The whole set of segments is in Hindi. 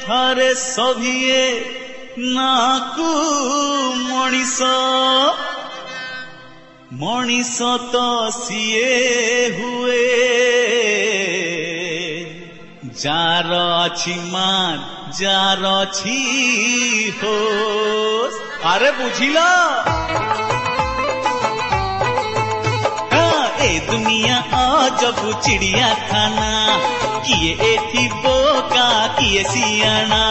ଥରେ ସଭିଏ ନାକୁ ମଣିଷ ତ ସିଏ ହୁଏ जार अछि मान जार अछि होश। अरे बुझिला ए दुनिया अजब चिड़िया खाना किए एठी बोका किए सियाना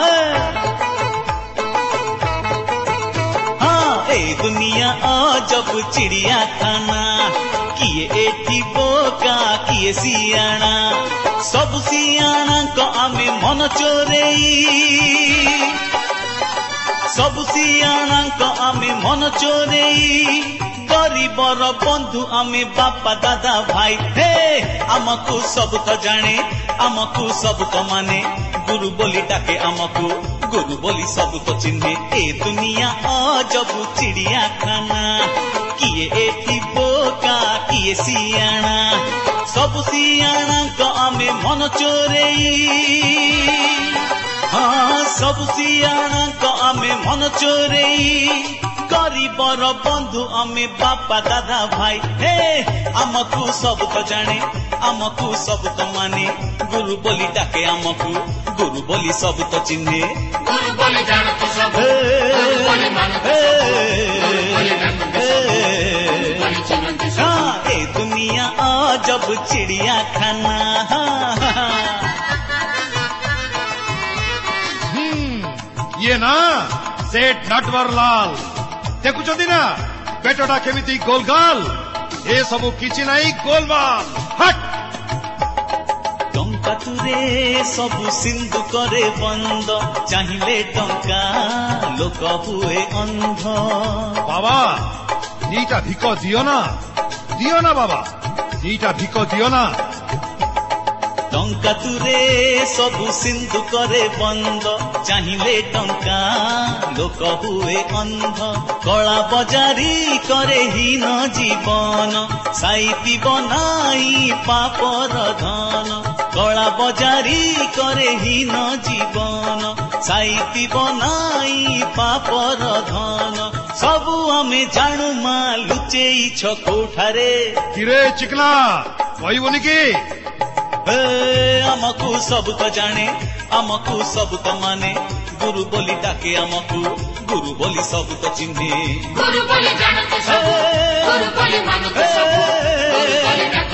ए दुनिया अजब चिड़िया खाना किए एठी बोका किए सियाना सब सियाना को आमे मन चोरेई सब सियाना को आमे मन चोरेई गरीबर बंधु आमे बापा दादा भाई हे आमको सब तो जाने आमको सब तो माने गुरु बोली डाके आमको गुरु बोली सब तो चिन्हे ए दुनिया अजब चिड़िया खाना किए एठी बोका किए सियाना सब सियाना को आमे मन चोरेई हाँ सब सियाना को आमे मन चोरेई गरीबर बंधु आमे बापा दादा भाई हे आमको सब तो जाने आमको सब तो माने गुरु बोली डाके आमको गुरु बोली सब तो चिन्हे गुरु बोली जानो तो सब गुरु बोली मानो तो सब हाँ ए दुनिया अजब चिड़िया खाना ये ना सेठ नटवरलाल देखुछंती ना पेटटा केमिति गोलगाल ए सबु किछि नाही गोलमाल हट टंका तुरे सबु सिंधु करे बंद चाहिले टंका लोक हुए अंध बाबा दीटा भिक दियो ना बाबा दीटा भिक दियो ना टंका तुरे सबु सिंधु करे बंद चाहिले टंका लोक हुए अंध कला बजारी करे हीन जीवन साइती बनाई पापर धन कला बजारी करे हीन जीवन साइती बनाई पापर धन सबु आमे जानू मा लुचेई छ कोठारे किरे चिकना कहबोनी की आमको सब तो जाने आमको सब तो माने गुरु बोली डाके आमको गुरु बोली सब तो चिन्हे गुरु बोली जानो तो सब गुरु बोली मानो तो सब गुरु बोली डाको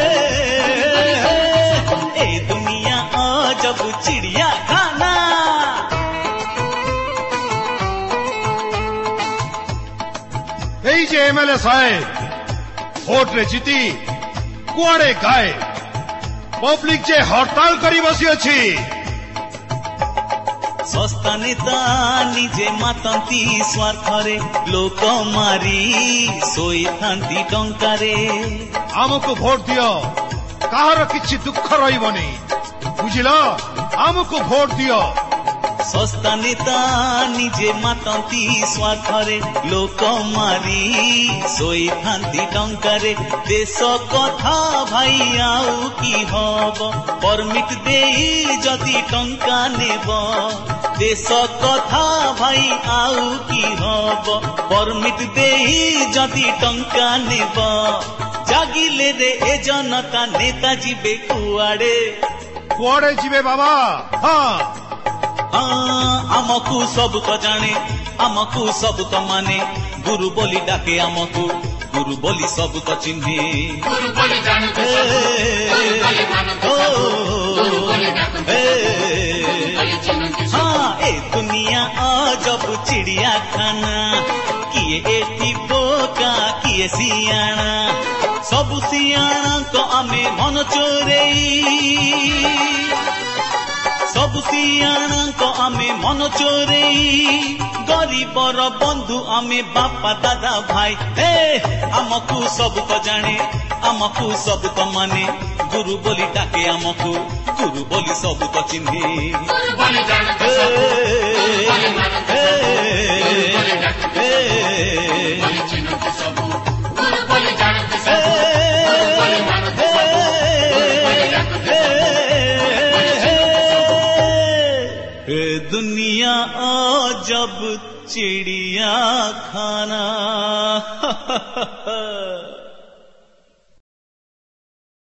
तो सब ए दुनिया अजब चिड़िया खाना এই যে এমএলএ সাহেব ভোট রে জিতি কুয়াড়ে গায়ে पब्लिक जे हड़ताल करी बसी अछि सस्ता नेता निजे मातंती स्वार्थरे लोक मारी सोई थांती टंकारे आमको भोट दियो काହାର किछि दुख रहिबनी बुझिलो आमको भोट दियो सस्ता नेता निजे मातंती स्वार्थरे लोक मारी सोई थांती टंकारे देश कथा भाई आउ की हब परमिट देई जदि टंका नेब देश कथा भाई आउ की हब परमिट देई जदि टंका नेब जागिले रे ए जनता नेता जीवे कुआड़े जीवे बाबा हाँ आमको सब तो जाने आमको सब तो माने गुरु बोली डाके आमको गुरु बोली सब तो चिन्हे गुरु बोली जानो तो सब गुरु बोली मानो तो सब गुरु बोली डाको तो सब हाँ ए दुनिया अजब चिड़िया खाना किए एठी बोका किए सियाना सब सियाना को आमे मन चोरेई सब सियाना को आमे मन चोरेई गरीबर बंधु आमे बापा दादा भाई हे आमको सब तो जाने आमको सब तो माने गुरु बोली डाके आमको गुरु बोली सब तो चिन्हे गुरु बोली जानो तो सब गुरु बोली मानो तो सब गुरु बोली डाको तो सब गुरु बोली जानो तो सब गुरु बोली मानो तो सब गुरु बोली डाको तो सब दुनिया अजब चिड़िया खाना